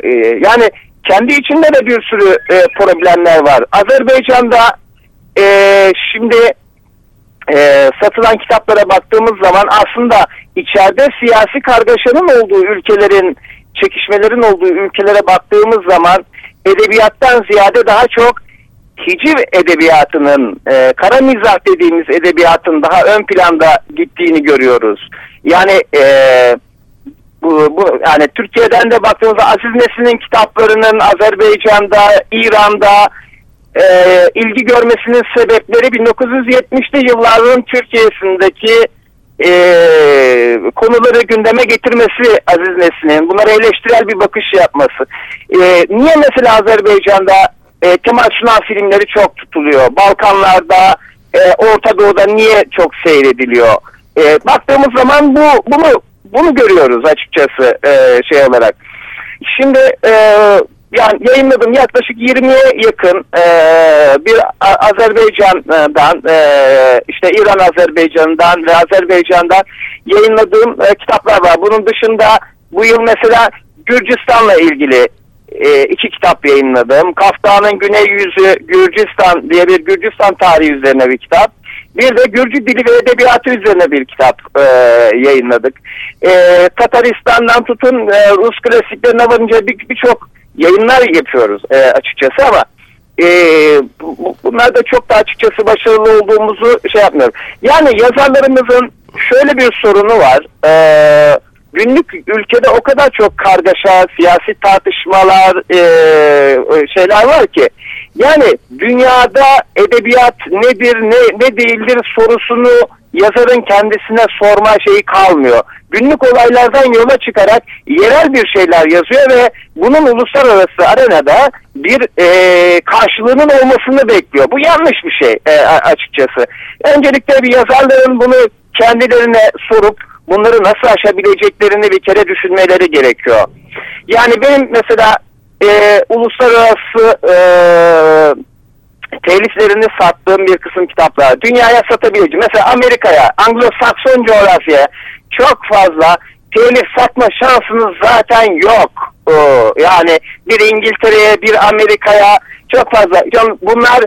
yani kendi içinde de bir sürü problemler var. Azerbaycan'da şimdi satılan kitaplara baktığımız zaman aslında içeride siyasi kargaşanın olduğu ülkelerin, çekişmelerin olduğu ülkelere baktığımız zaman edebiyattan ziyade daha çok hiciv edebiyatının, kara mizah dediğimiz edebiyatın daha ön planda gittiğini görüyoruz. Yani yani Türkiye'den de baktığımızda Aziz Nesin'in kitaplarının Azerbaycan'da, İran'da ilgi görmesinin sebepleri 1970'li yılların Türkiye'sindeki konuları gündeme getirmesi Aziz Nesin'in, bunlara eleştirel bir bakış yapması. Niye mesela Azerbaycan'da Kemal Sunal filmleri çok tutuluyor? Balkanlarda, Orta Doğu'da niye çok seyrediliyor? Baktığımız zaman bunu görüyoruz açıkçası şey olarak. Şimdi yani yayınladım yaklaşık 20'ye yakın bir Azerbaycan'dan, işte İran Azerbaycan'dan ve Azerbaycan'dan yayınladığım kitaplar var. Bunun dışında bu yıl mesela Gürcistan'la ilgili 2 kitap yayınladım. Kaftanın Güney Yüzü Gürcistan diye bir Gürcistan tarihi üzerine bir kitap. Bir de Gürcü dili ve edebiyatı üzerine bir kitap yayınladık. Tataristan'dan tutun Rus klasiklerine varınca birçok yayınlar yapıyoruz açıkçası ama bunlar da çok da açıkçası başarılı olduğumuzu şey yapmıyorum. Yani yazarlarımızın şöyle bir sorunu var. Günlük ülkede o kadar çok kargaşa, siyasi tartışmalar, şeyler var ki yani dünyada edebiyat nedir, ne değildir sorusunu yazarın kendisine sorma şeyi kalmıyor. Günlük olaylardan yola çıkarak yerel bir şeyler yazıyor ve bunun uluslararası arenada bir karşılığının olmasını bekliyor. Bu yanlış bir şey açıkçası. Öncelikle bir yazarların bunu kendilerine sorup bunları nasıl aşabileceklerini bir kere düşünmeleri gerekiyor. Yani benim mesela uluslararası teliflerini sattığım bir kısım kitaplar dünyaya satabileceğim. Mesela Amerika'ya, Anglo-Sakson coğrafyaya çok fazla telif satma şansınız zaten yok. Yani bir İngiltere'ye, bir Amerika'ya çok fazla. Bunlar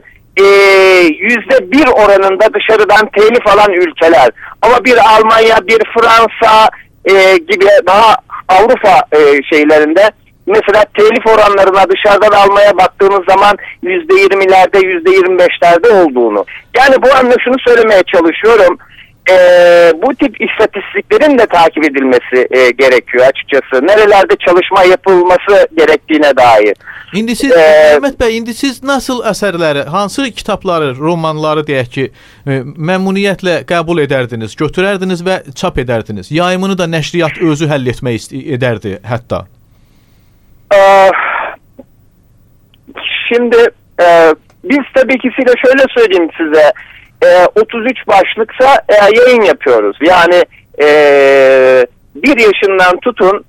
%1 oranında dışarıdan telif alan ülkeler. Ama bir Almanya, bir Fransa gibi daha Avrupa şeylerinde mesela telif oranlarına dışarıdan almaya baktığımız zaman %20'lerde, %25'lerde olduğunu. Yani bu anlamda şunu söylemeye çalışıyorum. Bu tip istatistiklerin de takip edilmesi gerekiyor açıkçası. Nerelerde çalışma yapılması gerektiğine dair. İndi siz Mehmet bəy, indi siz nasıl əsərləri, hansı kitabları, romanları deyək ki, məmnuniyyətlə qəbul edərdiniz, götürərdiniz və çap edərdiniz? Yayımını da nəşriyyat özü həll etmək edərdi hətta. Şimdi biz tabii ki şöyle söyleyeyim size. 33 başlıksa yayın yapıyoruz. Yani 1 yaşından tutun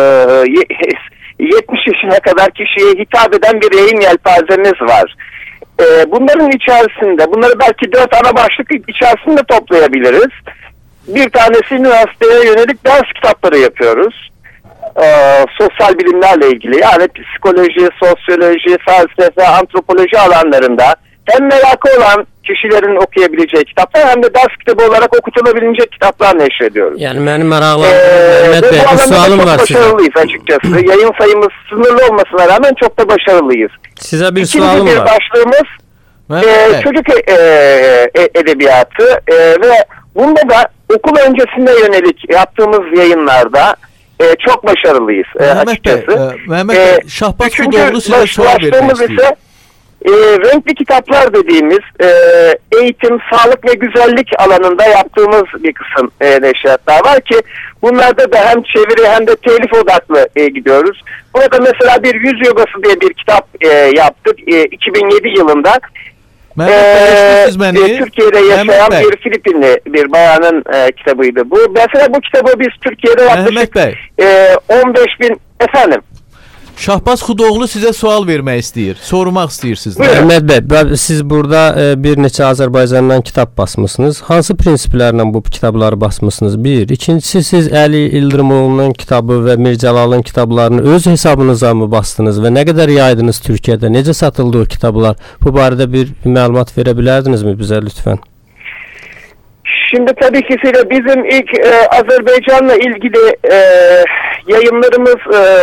70 yaşına kadar kişiye hitap eden bir yayın yelpazemiz var. Bunların içerisinde, bunları belki 4 ana başlık içerisinde toplayabiliriz. Bir tanesi üniversiteye yönelik ders kitapları yapıyoruz. Sosyal bilimlerle ilgili, yani psikoloji, sosyoloji, felsefe, antropoloji alanlarında hem merakı olan kişilerin okuyabileceği kitaplar hem de ders kitabı olarak okutulabilecek kitaplar neşrediyoruz. Yani benim meraklandığım Mehmet Bey, bir sualım var size. Başarılıyız açıkçası. Yayın sayımız sınırlı olmasına rağmen çok da başarılıyız. Size bir sualım var. İkinci bir başlığımız çocuk edebiyatı ve bunda da okul öncesinde yönelik yaptığımız yayınlarda çok başarılıyız açıkçası. Mehmet Bey, Şahbaz Kudoğlu size sual vermek istiyor. Renkli kitaplar dediğimiz eğitim, sağlık ve güzellik alanında yaptığımız bir kısım neşriyatlar var ki bunlarda da hem çeviri hem de telif odaklı gidiyoruz. Burada mesela bir yüz yogası diye bir kitap yaptık 2007 yılında. Türkiye'de yaşayan bir Filipinli bir bayanın kitabıydı bu. Mesela bu kitabı biz Türkiye'de yaklaşık 15.000 efendim. Şahbaz Xudoğlu sizə sual vermək istəyir, sormaq istəyir sizdən. Məhəmməd bəy, siz burada bir neçə Azərbaycandan kitab basmısınız. Hansı prinsiplərlə bu kitabları basmısınız? Bir. İkincisi, siz Əli İldırımoğlu'nun kitabı və Mir Cəlalın kitablarını öz hesabınıza mı bastınız və nə qədər yaydınız Türkiyədə? Necə satıldı o kitablar? Bu barədə bir məlumat verə bilərdinizmi bizə lütfen? Şimdi tabii ki bizim ilk Azerbaycan'la ilgili yayınlarımız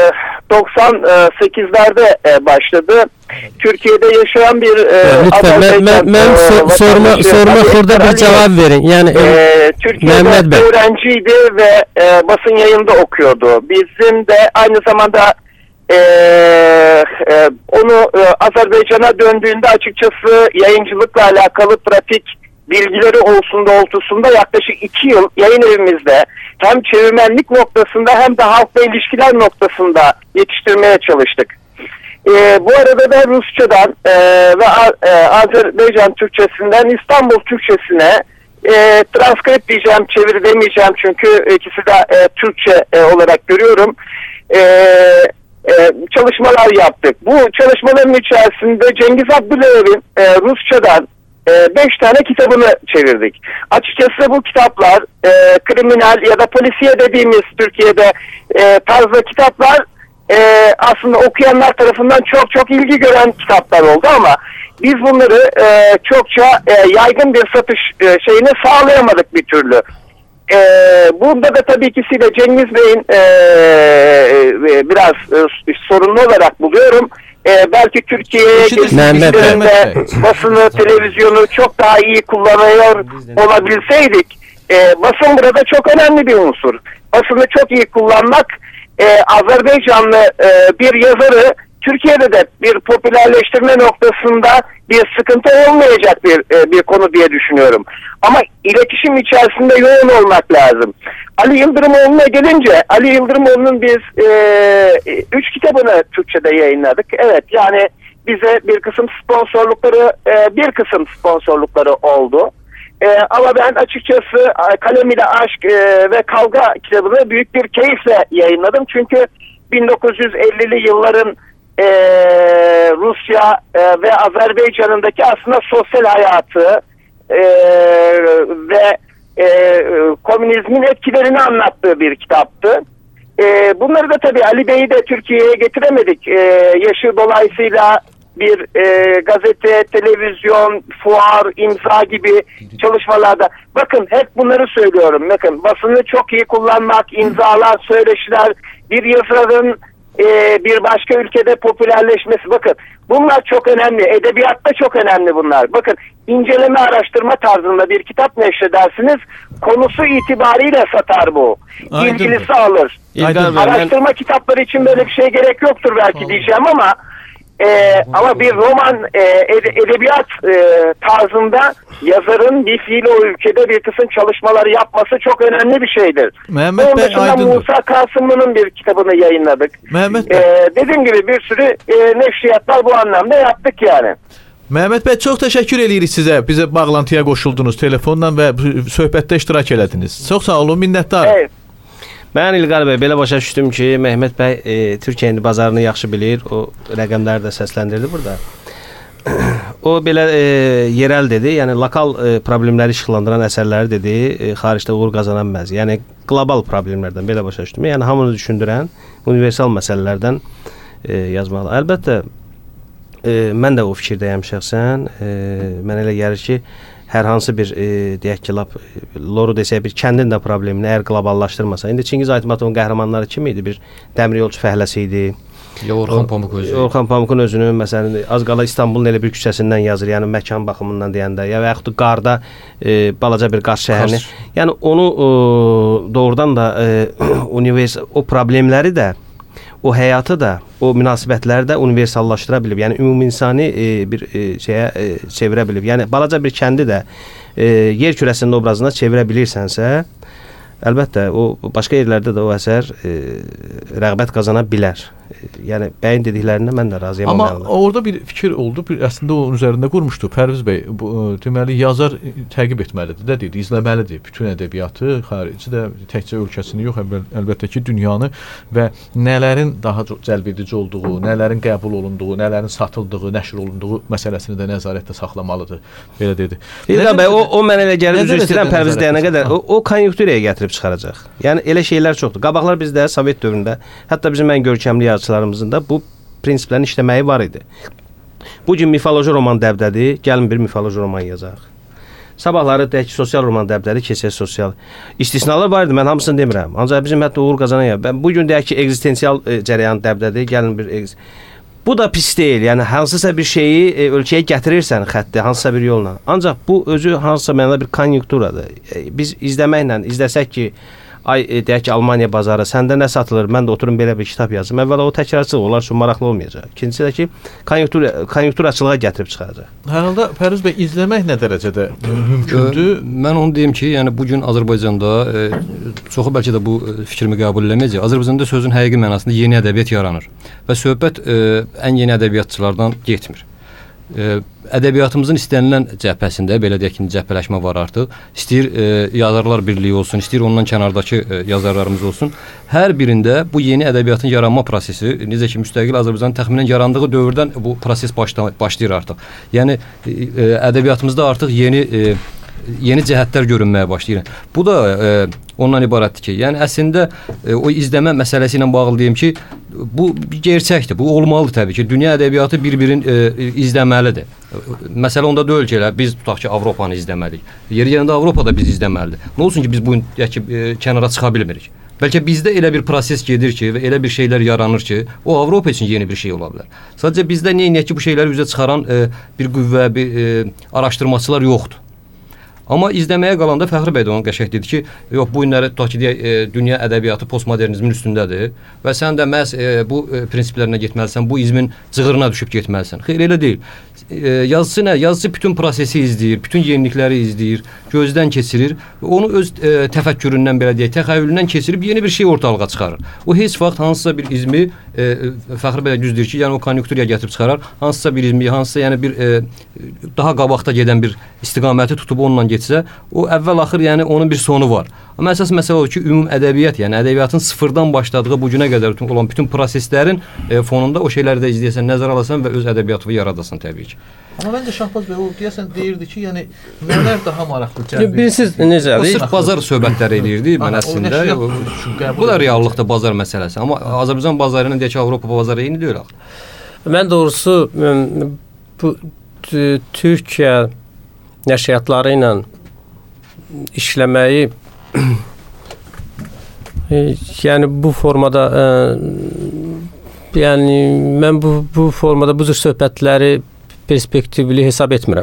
98'lerde başladı. Türkiye'de yaşayan bir lütfen ben sorma burada bir cevap verin. Yani Türkiye'de öğrenciydi ve basın yayında okuyordu. Bizim de aynı zamanda onu Azerbaycan'a döndüğünde açıkçası yayıncılıkla alakalı pratik bilgileri olsun doğrultusunda yaklaşık 2 yıl yayın evimizde hem çevirmenlik noktasında hem de halkla ilişkiler noktasında yetiştirmeye çalıştık. Bu arada da Rusçadan ve Azerbaycan Türkçesinden İstanbul Türkçesine transkript diyeceğim, çeviri demeyeceğim çünkü ikisi de Türkçe olarak görüyorum. Çalışmalar yaptık. Bu çalışmaların içerisinde Cengiz Abdülev'in Rusçadan 5 tane kitabını çevirdik. Açıkçası bu kitaplar kriminal ya da polisiye dediğimiz Türkiye'de tarzda kitaplar aslında okuyanlar tarafından çok ilgi gören kitaplar oldu ama biz bunları çokça yaygın bir satış şeyini sağlayamadık bir türlü. Bunda da tabii ki Cengiz Bey'in biraz sorunlu olarak buluyorum. Belki Türkiye'ye geliştirdiğinde basını, televizyonu çok daha iyi kullanıyor olabilseydik, basın burada çok önemli bir unsur. Basını çok iyi kullanmak, Azerbaycanlı bir yazarı Türkiye'de de bir popülerleştirme noktasında bir sıkıntı olmayacak bir konu diye düşünüyorum. Ama iletişim içerisinde yoğun olmak lazım. Ali Yıldırımoğlu'na gelince, Ali Yıldırımoğlu'nun biz 3 kitabını Türkçe'de yayınladık. Evet, yani bize bir kısım sponsorlukları oldu. Ama ben açıkçası Kalem ile Aşk ve Kavga kitabını büyük bir keyifle yayınladım. Çünkü 1950'li yılların Rusya ve Azerbaycan'ındaki aslında sosyal hayatı ve komünizmin etkilerini anlattığı bir kitaptı. Bunları da tabii Ali Bey'i de Türkiye'ye getiremedik. Yaşı dolayısıyla bir gazete, televizyon, fuar, imza gibi çalışmalarda. Bakın hep bunları söylüyorum. Bakın basını çok iyi kullanmak, imzalar, söyleşiler, bir yazarın bir başka ülkede popülerleşmesi. Bakın bunlar çok önemli. Edebiyatta çok önemli bunlar. Bakın inceleme araştırma tarzında bir kitap neşredersiniz. Konusu itibariyle satar bu. İlgilisi alır. Araştırma kitapları için böyle bir şey gerek yoktur belki diyeceğim ama bir roman edebiyat tarzında yazarın bir fiil o ülkede bir kısım çalışmaları yapması çok önemli bir şeydir. Mehmet Bey Aydındır. Musa Kasımlı'nın bir kitabını yayınladık. Mehmet Bey. Dediğim gibi bir sürü neşriyatlar bu anlamda yaptık yani. Mehmet Bey, çox təşəkkür edirik sizə. Bizə bağlantıya qoşuldunuz telefonla və söhbətdə iştirak elədiniz. Çox sağ olun, minnətdarım. Evet. Mən İlqar bəy belə başa düşdüm ki, Məhəmməd bəy Türkiyənin bazarını yaxşı bilir. O rəqəmləri də səsləndirdi burada. O belə yerel dedi, yəni lokal problemləri işıqlandıran əsərləri dedi, xaricdə uğur qazanan bəzi. Yəni qlobal problemlərdən belə başa düşdüm. Yəni hamını düşündürən universal məsələlərdən yazmalı. Əlbəttə mən də o fikirdəyəm şəxsən. Mənə elə gəlir ki, hər hansı bir deyək ki, loru desək bir kəndin də problemini əgər qloballaşdırmasa. İndi Çingiz Aytmatovun qəhrəmanları kim idi? Bir dəmir yolçu fəhləsi idi. Ya Orxan Pamuk özü. Orxan Pamukun özünü məsələn az qala İstanbulun elə bir küçəsindən yazır. Yəni məkan baxımından deyəndə ya və yaxud da qarda balaca bir Qars şəhərini. Yəni onu doğrudan da o problemləri də o həyatı da, o münasibətləri də universallaşdıra bilib. Yəni ümuminsani bir şeyə çevirə bilib. Yəni balaca bir kəndi də yer kürəsinin obrazına çevirə bilirsənsə, əlbəttə o başqa yerlərdə də o əsər rəğbət qazana bilər. Yəni bəyin dediklərindən mən də razıyam. Amma orada bir fikir oldu. Əslində onun üzərində qurmuşdu Pərviz bəy. Deməli yazar təqib etməlidir də dedi, izləməlidir bütün ədəbiyyatı, xarici də təkcə ölkəsini yox, əlbəttə ki, dünyanı və nələrin daha çox cəlb edici olduğu, nələrin qəbul olunduğu, nələrin satıldığı, nəşr olunduğu məsələsini də nəzarətdə saxlamalıdır. Belə dedi. İlqar bəy, o mənə elə gəlir, üzr istəyirəm Pərviz deyənə qədər, o konjunkturaya gətirib çıxaracaq. Yəni elə şeylər çoxdur. Qabaqlar bizdə Sovet dövründə, hətta bizim ən görkəmli yazıçılarımızın da bu prinsiplərin işləməyi var idi. Bu gün mifoloji roman dəbdədir, gəlin bir mifoloji roman yazaq. Sabahları deyək ki, sosial roman dəbdədir, keçək sosial. İstisnalar var idi, mən hamısını demirəm. Ancaq bizim hətta uğur qazanan bu gün deyək ki, ekzistensial cərəyan dəbdədir, gəlin bir bu da pis deyil. Yəni hansısa bir şeyi ölkəyə gətirirsən xətti, hansısa bir yolla. Ancaq bu özü hansısa mənada bir konjunkturadır. Biz izləsək ki, deyək ki, Almaniya bazarı, səndə nə satılır, mən də oturum belə bir kitab yazım. Əvvəla o təkrarçılıq, onlar üçün maraqlı olmayacaq. İkincisi də ki, konjunkturaçılığa gətirib çıxaracaq. Hər halda Pərviz bəy, izləmək nə dərəcədə mümkündür? Mən onu deyim ki, yəni bugün Azərbaycanda çoxu bəlkə də bu fikrimi qəbul eləməyəcək. Azərbaycanda sözün həqiqi mənasında yeni ədəbiyyat yaranır və söhbət ən yeni ədəbiyyatçılardan getmir. Ədəbiyyatımızın istənilən cəbhəsində, belə deyək ki, cəbhələşmə var artıq. İstəyir yazarlar birliyi olsun, istəyir ondan kənardakı yazarlarımız olsun. Hər birində bu yeni ədəbiyyatın yaranma prosesi, necə ki, müstəqil Azərbaycanın təxminən yarandığı dövrdən bu proses başlayır artıq. Yəni ədəbiyyatımızda artıq yeni cəhətlər görünməyə başlayır. Bu da ondan ibarətdir ki, yəni əslində o izləmə məsələsi ilə bağlı deyim ki, bu gerçəkdir, bu olmalıdır təbii ki. Dünya ədəbiyyatı bir-birini izləməlidir. Məsələ onda deyil ki, biz tutaq ki, Avropanı izləməliyik. Yeri-yerində Avropada biz izləməlidir. Nə olsun ki, biz bu kənara çıxa bilmirik. Bəlkə bizdə elə bir proses gedir ki və elə bir şeylər yaranır ki, o Avropa üçün yeni bir şey ola bilər. Sadəcə bizdə neyinək ki, bu şeyləri üzə çıxaran bir qüvvə, bir araşdırmaçılar yoxdur. Amma izləməyə qalanda Fəxri bəy də onu qəşəng dedi ki, yox, bu günləri tutaq ki, dünya ədəbiyyatı postmodernizmin üstündədir və sən də məhz bu prinsiplərinə getməlisən, bu izmin cığırına düşüb getməlisən. Xeyr, elə deyil. Yazıcı nə? Yazıcı bütün prosesi izləyir, bütün yenilikləri izləyir, gözdən keçirir, onu öz təfəkküründən, belə deyək, təxəyyülündən keçirib yeni bir şey ortalığa çıxarır. O heç vaxt hansısa bir izmi, Fəxri bəy düz deyir ki, yəni o konjunkturaya gətirib çıxarar, hansısa bir izmi, hansısa yəni bir daha qabaqda gedən bir istiqaməti tutub onunla getsə, o əvvəl-axır yəni onun bir sonu var. Amma əsas məsələ odur ki, ümum ədəbiyyat, yəni ədəbiyyatın sıfırdan başladığı bu günə qədər olan bütün proseslərin fonunda o şeyləri də izləyəsən, nəzərə alasan və öz ədəbiyyatını yaradasan təbii ki. Amma məncə Şahbaz bəy o deyəsən deyirdi ki, yəni nələr daha maraqlı cəlb. Bilirsiniz necədir? O sırf bazar söhbətləri eləyirdi mən əslində. Bu da reallıqda bazar məsələsi. Amma Azərbaycan bazarı ilə deyək ki, Avropa bazarı eyni deyil axı. Mən doğrusu bu Türkiyə nəşriyyatları ilə işləməyi yəni bu formada yəni mən bu formada bu cür söhbətləri perspektivli hesab etmirəm.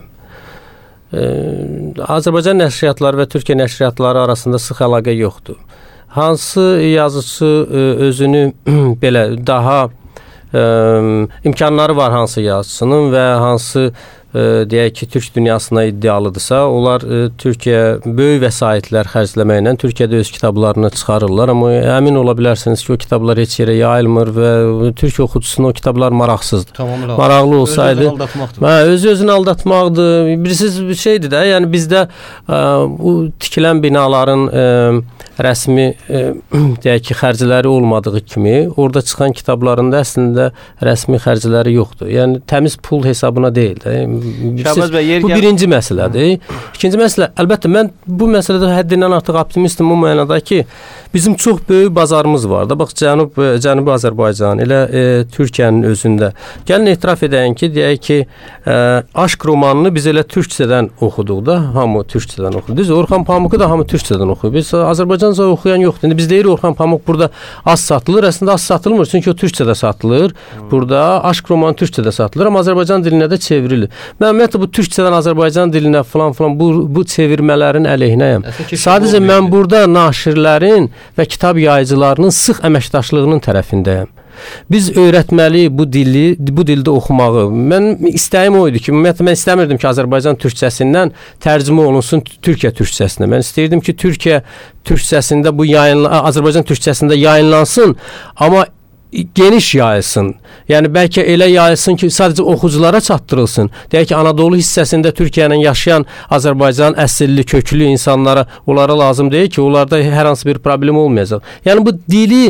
Azərbaycan nəşriyyatları və Türkiyə nəşriyyatları arasında sıx əlaqə yoxdur. Hansı yazıcı özünü belə daha imkanları var hansı yazıcının və hansı deyək ki, Türk dünyasına iddialıdırsa, onlar Türkiyə böyük vəsaitlər xərcləməklə Türkiyədə öz kitablarını çıxarırlar, amma əmin ola bilərsiniz ki, o kitablar heç yerə yayılmır və Türk oxucusuna o kitablar maraqsızdır. Maraqlı olsaydı, özünü aldatmaqdır. Bilirsiniz bir şeydir də, yəni bizdə bu tikilən binaların rəsmi deyək ki, xərcləri olmadığı kimi, orada çıxan kitabların da əslində rəsmi xərcləri yoxdur. Yəni təmiz pul hesabına deyil də. Bu birinci məsələdir. İkinci məsələ, əlbəttə mən bu məsələdə həddindən artıq optimistim o mənada ki, bizim çox böyük bazarımız var da. Bax, Cənubi Azərbaycan, elə Türkiyənin özündə. Gəlin etiraf edəyən ki, deyək ki, aşk romanını biz elə türkçədən oxuduq da, hamı türkçədən oxudu. Düz, Orxan Pamuku da hamı türkçədən oxuyur. Biz Azərbaycanca oxuyan yoxdur. İndi biz deyirik Orxan Pamuk burada az satılır, əslində az satılmır, çünki o türkçədə satılır. Burada aşk romanı türkçədə satılır, amma Azərbaycan dilinə də çevrilir. Mən ümumiyyətlə bu türkçədən Azərbaycan dilinə falan bu çevirmələrin əleyhinəyəm. Sadəcə mən burada naşirlərin və kitab yayıcılarının sıx əməkdaşlığının tərəfindəyəm. Biz öyrətməliyik bu dildə oxumağı. Mən istəyim o idi ki, ümumiyyətlə mən istəmirdim ki, Azərbaycan türkçəsindən tərcümə olunsun Türkiyə türkçəsinə. Mən istəyirdim ki, Türkiyə türkçəsində bu Azərbaycan türkçəsində yayınlansın, amma geniş yayılsın. Yəni bəlkə elə yayılsın ki, sadəcə oxuculara çatdırılsın. Deyək ki, Anadolu hissəsində Türkiyənin yaşayan Azərbaycan əsilli, köklü insanlara onlara lazım deyil ki, onlarda hər hansı bir problem olmayacaq. Yəni bu dili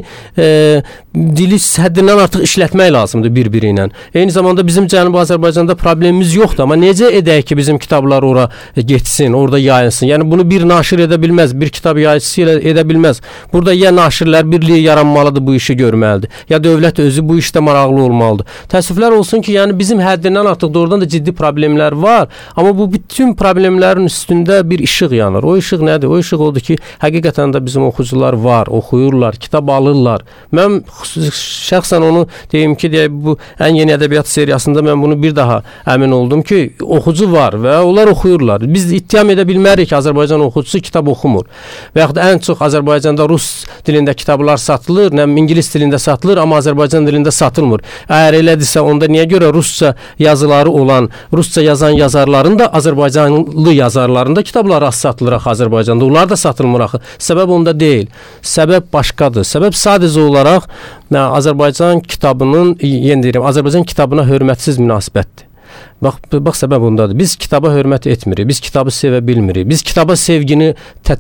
həddindən artıq işlətmək lazımdır bir-biri ilə. Eyni zamanda bizim Cənubi Azərbaycanda problemimiz yoxdur, amma necə edək ki, bizim kitablar ora getsin, orada yayılsın. Yəni bunu bir naşir edə bilməz, bir kitab yayıcısı ilə edə bilməz. Burada ya Naşirlər Birliyi yaranmalıdır, bu işi görməlidir. Ya dövlət özü bu işdə maraqlı olmalıdır. Təəssüflər olsun ki, yəni bizim həddindən artıq doğrudan da ciddi problemlər var, amma bu bütün problemlərin üstündə bir işıq yanır. O işıq nədir? O işıq odur ki, həqiqətən də bizim oxucular var, oxuyurlar, kitab alırlar. Mən şəxsən onu deyim ki, bu ən yeni ədəbiyyat seriyasında mən bunu bir daha əmin oldum ki, oxucu var və onlar oxuyurlar. Biz ittiham edə bilmərik ki, Azərbaycan oxucusu kitab oxumur. Və yaxud ən çox Azərbaycanda rus dilində kitablar satılır, ingilis dilində satılır, amma Azərbaycan dilində satılmır. Əgər elədirsə, onda niyə görə rusca yazıları olan, rusca yazan yazarların da Azərbaycanlı yazarların da kitabları az satılır axı Azərbaycanda. Onlar da satılmır axı. Səbəb onda deyil. Səbəb başqadır. Səbəb sadəcə olaraq Azərbaycan kitabının, yenə deyirəm, Azərbaycan kitabına hörmətsiz münasibətdir. Bax səbəb ondadır. Biz kitaba hörmət etmirik. Biz kitabı sevə bilmirik. Biz kitaba sevgini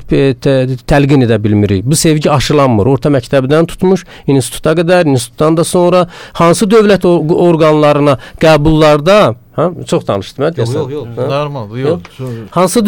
təlqin edə bilmirik. Bu sevgi aşılanmır. Orta məktəbdən tutmuş instituta qədər, institutdan da sonra hansı dövlət orqanlarına qəbullarda çox danışdım mən deyəsən. Yox, normal, yox. Hansı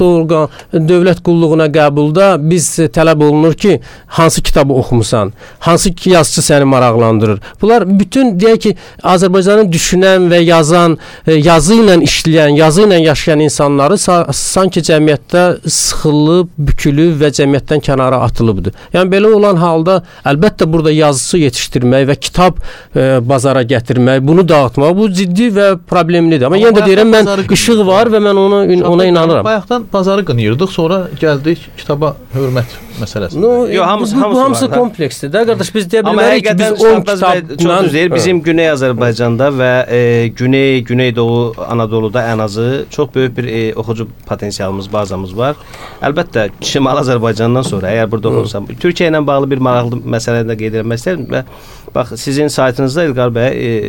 dövlət qulluğuna qəbulda biz tələb olunur ki, hansı kitabı oxumusan, hansı yazıçı səni maraqlandırır. Bunlar bütün deyək ki, Azərbaycanı düşünən və yazan, yazı ilə işləyən, yazı ilə yaşayan insanları sanki cəmiyyətdə sıxılıb, bükülüb və cəmiyyətdən kənara atılıbdır. Yəni belə olan halda əlbəttə burada yazısı yetişdirmək və kitab bazara gətirmək, bunu dağıtmaq bu ciddi və problem amma yenə də deyirəm, mən işıq var və mən ona inanıram. Bayaqdan bazarı qınıyırdıq, sonra gəldik kitaba hörmət məsələsi. Bu hamısı kompleksdir də, qardaş. Biz deyə bilmərik ki, biz 10 kitabla... Bizim Güney Azərbaycanda və Güneydoğu Anadoluda ən azı çox böyük bir oxucu potensialımız, bazamız var. Əlbəttə, Şimal Azərbaycandan sonra, əgər burada olursam, Türkiyə ilə bağlı bir maraqlı məsələni də qeyd etmək istəyirəm və bax, sizin saytınızda İlqar bəy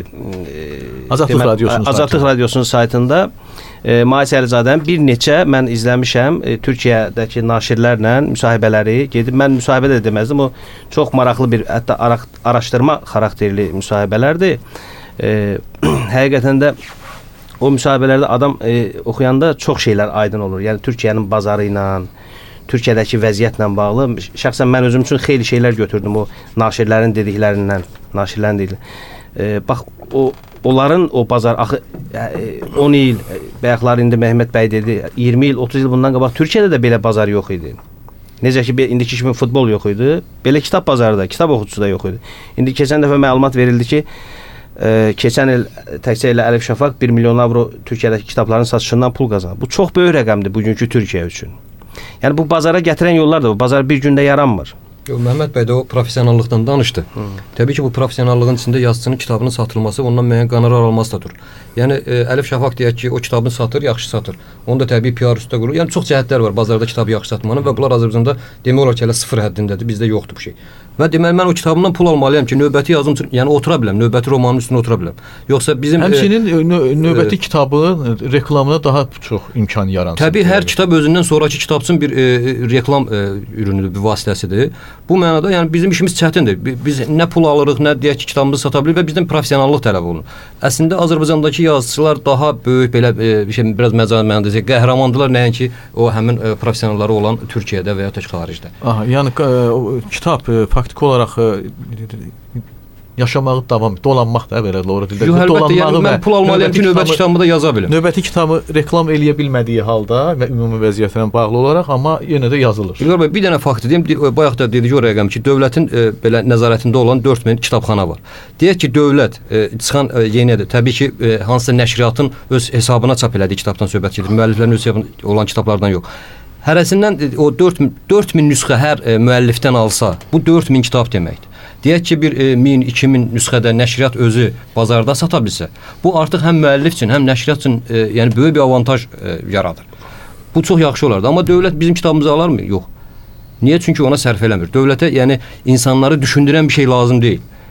Azadlıq Radiosunun saytında Mais Əlizadənin bir neçə mən izləmişəm Türkiyədəki naşirlərlə müsahibələri gedib. Mən müsahibə də deməzdim, o çox maraqlı bir, hətta araşdırma xarakterli müsahibələrdir. Həqiqətən də o müsahibələrdə adam oxuyanda çox şeylər aydın olur. Yəni Türkiyənin bazarı ilə, Türkiyədəki vəziyyətlə bağlı. Şəxsən mən özüm üçün xeyli şeylər götürdüm o naşirlərin dediklərindən, naşirlərin dediklərindən. Bax, onların o bazar, axı 10 il, bayaqlar indi Məhəmməd bəy dedi, 20 il, 30 il bundan qabaq Türkiyədə də belə bazar yox idi. Necə ki, indiki kimi futbol yox idi, belə kitab bazarı da, kitab oxucusu da yox idi. İndi keçən dəfə məlumat verildi ki, keçən il təkcə ilə Əlif Şafaq 1 milyon avro Türkiyədəki kitabların satışından pul qazanır. Bu çox böyük rəqəmdir bugünkü Türkiyə üçün. Yəni bu bazara gətirən yollar da, bu bazar bir gündə yaranmır. Məhəmməd bəy də o professionallıqdan danışdı. Təbii ki, bu professionallığın içində yazıçının kitabının satılması ondan müəyyən qonorar alması da durur. Yəni Əlif Şafaq deyək ki, o kitabını satır, yaxşı satır. Onu da təbii PR üstə qurur. Yəni çox cəhətlər var bazarda kitabı yaxşı satmanın və bunlar Azərbaycanda demək olar ki, elə sıfır həddindədir. Bizdə yoxdur bu şey. Və deməli mən o kitabımdan pul almalıyam ki, növbəti yazım üçün, yəni otura biləm, növbəti romanın üstünə otura biləm. Yoxsa bizim həmçinin növbəti kitabın reklamına daha çox imkan yaransın. Təbii hər kitab özündən sonrakı kitab üçün bir reklam ürünüdür, bir vasitəsidir. Bu mənada yəni bizim işimiz çətindir. Biz nə pul alırıq, nə deyək ki, kitabımızı sata bilirik və bizdən professionallıq tələb olunur. Əslində Azərbaycandakı yazıçılar daha böyük belə bir şey, biraz məcazi mənada desək, qəhrəmandılar nəinki o həmin professionalları olan Türkiyədə və ya tək xaricdə. Aha, yəni kitab faktiki olaraq yaşamağı davam, dolanmaq da belə doğru dildə. Yox, əlbəttə, yəni mən pul almalıyam ki, növbəti kitabımı da yaza bilim. Növbəti kitabı reklam eləyə bilmədiyi halda və ümumi vəziyyətlə bağlı olaraq, amma yenə də yazılır. İlqar bəy, bir dənə fakt deyim, bayaq da dedik o rəqəm ki, dövlətin belə nəzarətində olan 4000 kitabxana var. Deyək ki, dövlət çıxan yenidir. Təbii ki, hansısa nəşriyyatın öz hesabına çap elədiyi kitabdan söhbət gedir. Müəlliflərin öz hesabında olan kitablardan yox. Hərəsindən o 4000 nüsxə hər müəllifdən alsa, bu 4000 kitab deməkdir. Deyək ki, bir 1000-2000 nüsxədə nəşriyyat özü bazarda sata bilsə, bu artıq həm müəllif üçün, həm nəşriyyat üçün yəni böyük bir avantaj yaradır. Bu çox yaxşı olardı. Amma dövlət bizim kitabımızı alarmı? Yox. Niyə? Çünki ona sərf eləmir. Dövlətə yəni insanları düşündürən bir şey lazım deyil.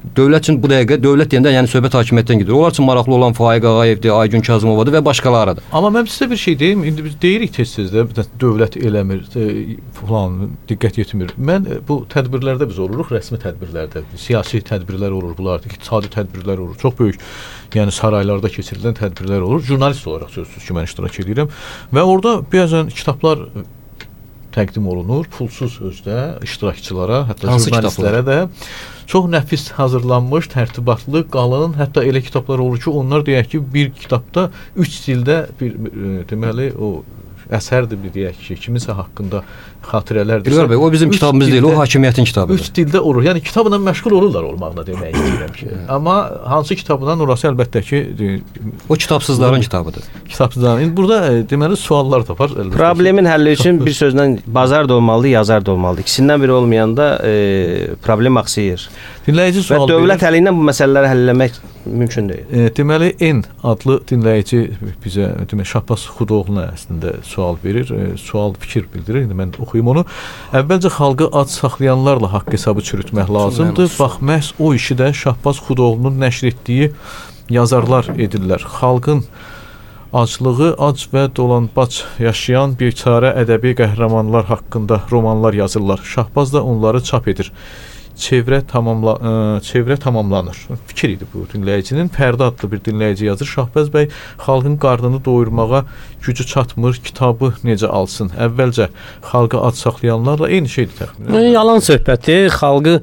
dövlət üçün bu dəqiqə dövlət deyəndə yəni söhbət hakimiyyətdən gedir. Onlar üçün maraqlı olan Faiq Ağayevdir, Aygün Kazımovadır və başqalarıdır. Amma mən sizə bir şey deyim, indi biz deyirik tez-tez də dövlət eləmir, falan diqqət yetmir. Mən bu tədbirlərdə biz oluruq, rəsmi tədbirlərdə, siyasi tədbirlər olur, bunlar iqtisadi tədbirlər olur, çox böyük, yəni saraylarda keçirilən tədbirlər olur. Jurnalist olaraq sözsüz ki, mən iştirak edirəm və orada bəzən kitablar təqdim olunur, pulsuz özdə iştirakçılara, hətta jurnalistlərə də çox nəfis hazırlanmış, tərtibatlı, qalın, hətta elə kitablar olur ki, onlar deyək ki, bir kitabda 3 dildə bir deməli o əsərdir bir deyək ki, kiminsə haqqında xatirələrdir. Bilal bəy, o bizim kitabımız deyil, o hakimiyyətin kitabıdır. 3 dildə olur. Yəni kitabla məşğul olurlar olmaqla demək istəyirəm ki. Amma hansı kitabdan orası əlbəttə ki o kitabsızların kitabıdır. Kitabsızların. İndi burada deməli suallar da var əlbəttə. Problemin həlli üçün bir sözlə bazar da olmalıdır, yazar da olmalıdır. İkisindən biri olmayanda problem aksayır. Dinləyici sual və dövlət əli ilə bu məsələləri həll etmək mümkün deyil. Deməli N adlı dinləyici bizə demək Şahbaz Xudoğlu'na əslində sual verir, sual fikir bildirir. İndi mən oxuyum onu. Əvvəlcə xalqı ac saxlayanlarla haqq hesabı çürütmək lazımdır. Bax, məhz o işi də Şahbaz Xudoğlu'nun nəşr etdiyi yazarlar edirlər. Xalqın aclığı, ac və dolanbac yaşayan bir çarə ədəbi qəhrəmanlar haqqında romanlar yazırlar. Şahbaz da onları çap edir. Çevrə tamamlanır. Fikir idi bu dinləyicinin. Fərdi adlı bir dinləyici yazır. Şahbaz bəy xalqın qarnını doyurmağa gücü çatmır, kitabı necə alsın? Əvvəlcə xalqı ac saxlayanlarla eyni şeydir təxminən. Yalan söhbəti, xalqı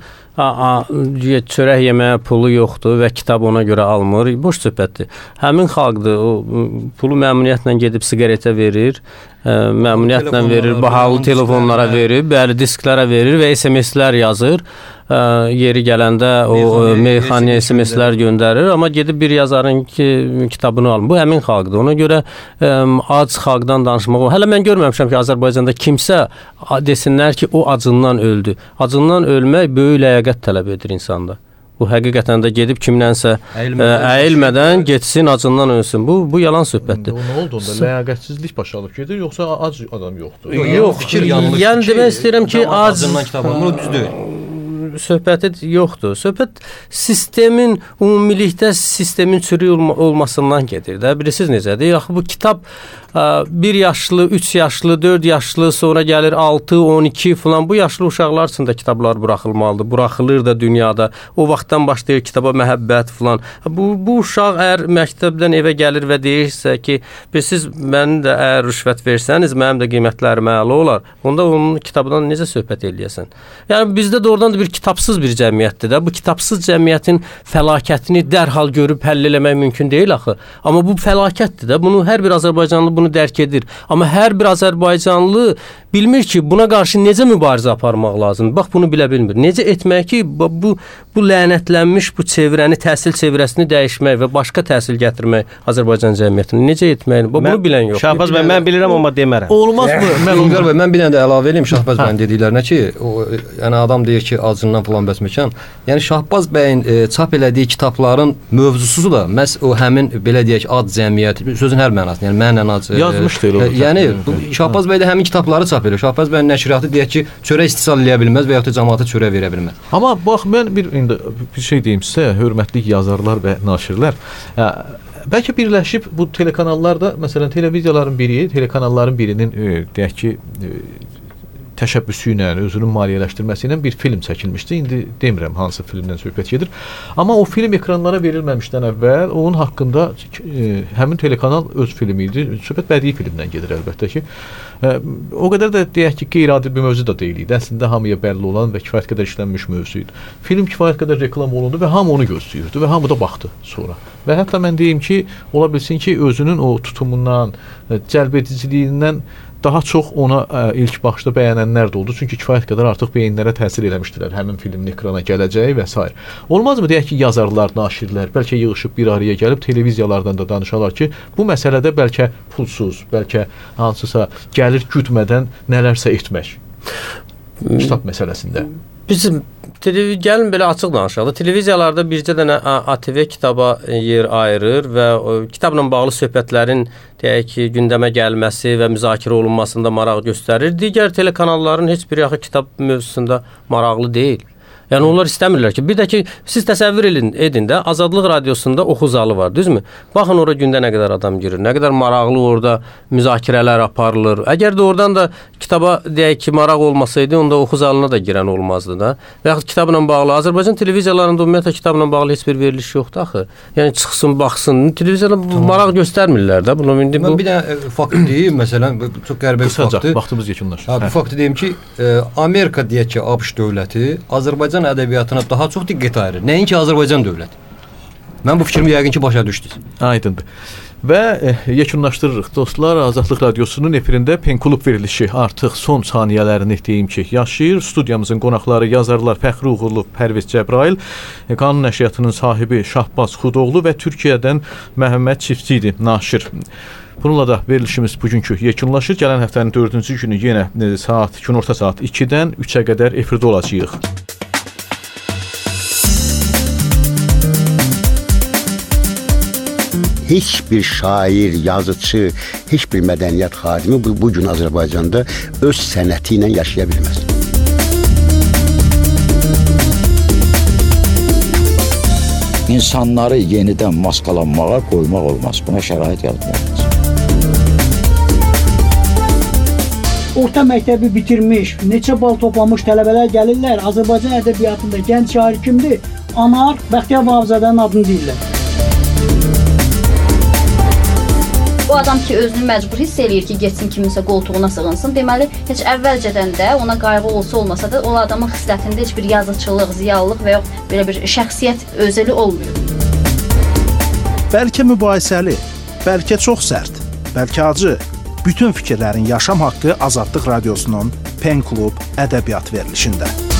çörək yeməyə pulu yoxdur və kitab ona görə almır. Boş söhbətdir. Həmin xalqdır, o pulu məmnuniyyətlə gedib siqaretə verir, məmnuniyyətlə verir, bahalı telefonlara verir, bəli disklərə verir və SMS-lər yazır. Yeri gələndə o meyxanəyə SMS-lər göndərir, amma gedib bir yazarın kitabını alır. Bu həmin xalqdır. Ona görə ac xalqdan danışmaq. Hələ mən görməmişəm ki, Azərbaycanda kimsə desinlər ki, o acından öldü. Acından ölmək böyük ləyaqət tələb edir insanda. Bu həqiqətən də gedib kimlənsə əyilmədən getsin, acından ölsün. Bu yalan söhbətdir. Nə oldu onda? Ləyaqətsizlik baş alıb gedir, yoxsa ac adam yoxdur? Yox, yəni demək istəyirəm ki, acından kitabı bu düz deyil. Söhbəti yoxdur. Söhbət sistemin ümumilikdə sistemin çürük olmasından gedir də. Bilirsiniz necədir? Axı bu kitab 1 yaşlı, 3 yaşlı, 4 yaşlı, sonra gəlir 6, 12 falan bu yaşlı uşaqlar üçün də kitablar buraxılmalıdır. Buraxılır da dünyada. O vaxtdan başlayır kitaba məhəbbət falan. Bu uşaq əgər məktəbdən evə gəlir və deyirsə ki, siz mənim də əgər rüşvət versəniz, mənim də qiymətlərim əla olar. Onda onun kitabından necə söhbət eləyəsən? Yəni bizdə doğrudan da bir kitabsız bir cəmiyyətdir də. Bu kitabsız cəmiyyətin fəlakətini dərhal görüb həll eləmək mümkün deyil axı. Amma bu fəlakətdir də. Bunu hər bir Azərbaycanlı bunu dərk edir. Amma hər bir Azərbaycanlı bilmir ki, buna qarşı necə mübarizə aparmaq lazımdır. Bax, bunu bilə bilmir. Necə etmək ki, bu lənətlənmiş bu çevrəni, təhsil çevrəsini dəyişmək və başqa təhsil gətirmək Azərbaycan cəmiyyətini necə etmək? Bunu bilən yox. Şahbaz bəy, mən bilirəm, amma demərəm. Olmazmı? Mən bir dənə də əlavə edeyim Şahbaz bəyin dediklərinə ki, yəni adam deyir ki, acından falan bəsməkan. Yəni Şahbaz bəyin çap elədiyi kitabların mövzusu da məhz o həmin belə deyək ad cəmiyyət, sözün hər mənasında, yəni mənlə ac yazmışdır o. Yəni Şahbaz bəy də həmin kitabları çap edir. Şahbaz bəyin nəşriyyatı deyək ki, çörək istisal eləyə bilməz və ya da cəmaata çörək verə bilməz. Amma bax, mən bir şey deyim sizə, hörmətli yazarlar və naşirlər. Bəlkə birləşib bu telekanallarda, məsələn, telekanalların birinin deyək ki, təşəbbüsü ilə, özünün maliyyələşdirməsi ilə bir film çəkilmişdi. İndi demirəm hansı filmdən söhbət gedir. Amma o film ekranlara verilməmişdən əvvəl onun haqqında həmin telekanal öz filmi idi. Söhbət bədii filmdən gedir əlbəttə ki. O qədər də deyək ki, qeyri-adi bir mövzu da deyil idi. Əslində hamıya bəlli olan və kifayət qədər işlənmiş mövzu idi. Film kifayət qədər reklam olundu və hamı onu gözləyirdi və hamı da baxdı sonra. Və hətta mən deyim ki, ola bilsin ki, özünün o tutumundan, cəlbediciliyindən daha çox ona ilk baxışda bəyənənlər də oldu. Çünki kifayət qədər artıq beyinlərə təsir eləmişdilər həmin filmin ekrana gələcəyi və s. Olmazmı deyək ki, yazarlar, naşirlər bəlkə yığışıb bir araya gəlib televiziyalardan da danışarlar ki, bu məsələdə bəlkə pulsuz, bəlkə hansısa gəlir güdmədən nələrsə etmək kitab məsələsində. Bizim gəlin belə açıq danışaq. Televiziyalarda bircə dənə ATV kitaba yer ayırır və kitabla bağlı söhbətlərin deyək ki, gündəmə gəlməsi və müzakirə olunmasında maraq göstərir. Digər telekanalların heç biri axı kitab mövzusunda maraqlı deyil. Yəni onlar istəmirlər ki, bir də ki, siz təsəvvür edin də, Azadlıq Radiosunda oxu zalı var, düzmü? Baxın ora gündə nə qədər adam girir, nə qədər maraqlı orada müzakirələr aparılır. Əgər də oradan da kitaba deyək ki, maraq olmasaydı, onda oxu zalına da girən olmazdı da. Və yaxud kitabla bağlı Azərbaycan televiziyalarında ümumiyyətlə kitabla bağlı heç bir veriliş yoxdur axı. Yəni çıxsın, baxsın. Televiziyada maraq göstərmirlər də. Bunu indi bu bir də fakt deyim, məsələn, çox qəribə bir faktdır. Vaxtımız yekunlaşır. Bu faktı deyim ki, Amerika deyək ki, ABŞ dövləti Azərbaycan ədəbiyyatına daha çox diqqət ayırır. Nəinki Azərbaycan dövləti. Mən bu fikrimi yəqin ki, başa düşdünüz. Aydındır. Və yekunlaşdırırıq dostlar. Azadlıq Radiosunun efirində Pen Klub verilişi artıq son saniyələrini deyim ki, yaşayır. Studiyamızın qonaqları yazarlar Fəxri Uğurlu, Pərviz Cəbrayıl, qanun nəşriyyatının sahibi Şahbaz Xudoğlu və Türkiyədən Məhəmməd Çiftçi naşir. Bununla da verilişimiz bugünkü yekunlaşır. Gələn həftənin 4-cü günü yenə günorta saat 2-dən 3-ə qədər efirdə olacağıq. Heç bir şair, yazıcı, heç bir mədəniyyət xadimi bu gün Azərbaycanda öz sənəti ilə yaşaya bilməz. İnsanları yenidən maskalanmağa qoymaq olmaz. Buna şərait yaratmaq olmaz. Orta məktəbi bitirmiş, neçə bal toplamış tələbələr gəlirlər. Azərbaycan ədəbiyyatında gənc şair kimdir? Anar Bəxtiyar Vahabzadənin adını deyirlər. O adam ki, özünü məcbur hiss eləyir ki, getsin kiminsə qoltuğuna sığınsın. Deməli, heç əvvəlcədən də ona qayğı olsa da, o adamın xislətində heç bir yazıçılıq, ziyalılıq və yox belə bir şəxsiyyət özəli olmuyor. Bəlkə mübahisəli, bəlkə çox sərt, bəlkə acı. Bütün fikirlərin yaşam haqqı Azadlıq Radiosunun Pen Klub ədəbiyyat verilişində.